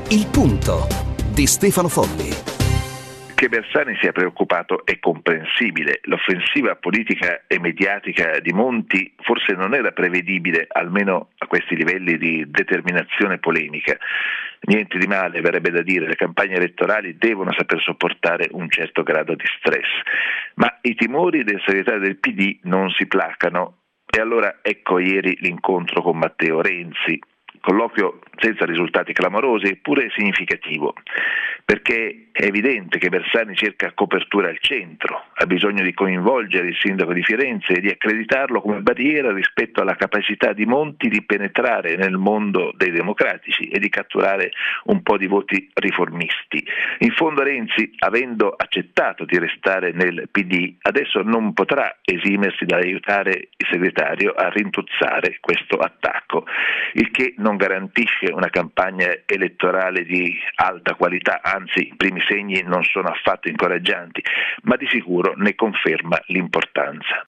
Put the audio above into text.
Il Punto di Stefano Folli. Che Bersani sia preoccupato è comprensibile. L'offensiva politica e mediatica di Monti forse non era prevedibile, almeno a questi livelli di determinazione polemica. Niente di male, verrebbe da dire, le campagne elettorali devono saper sopportare un certo grado di stress, ma i timori del segretario del PD non si placano. E allora ecco ieri l'incontro con Matteo Renzi, colloquio senza risultati clamorosi, eppure significativo, perché è evidente che Bersani cerca copertura al centro, ha bisogno di coinvolgere il sindaco di Firenze e di accreditarlo come barriera rispetto alla capacità di Monti di penetrare nel mondo dei democratici e di catturare un po' di voti riformisti. In fondo Renzi, avendo accettato di restare nel PD, adesso non potrà esimersi dall'aiutare il segretario a rintuzzare questo attacco, il che non garantisce una campagna elettorale di alta qualità, anzi i primi segni non sono affatto incoraggianti, ma di sicuro ne conferma l'importanza.